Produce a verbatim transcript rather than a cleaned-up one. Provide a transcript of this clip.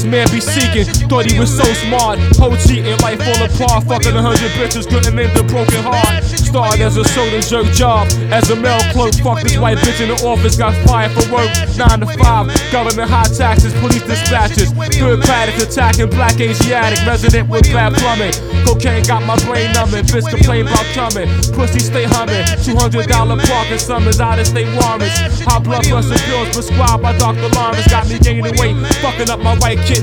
Man be seeking, thought he was so smart. Whole cheating, life fall apart. Fucking a hundred bitches, couldn't end the broken heart. Started as a soda jerk job, as a mail clerk. Fuck this white bitch in the office, got fired for work. Nine to five, government high taxes, police dispatches. Good paddocks attacking black Asiatic, resident with bad plumbing. Cocaine got my brain numbing, bitch complain about coming. Pussy stay humming, two hundred dollar parking summons, out of state warrants. High blood pressure pills prescribed by Doctor Lawrence got me gaining weight, fucking up my white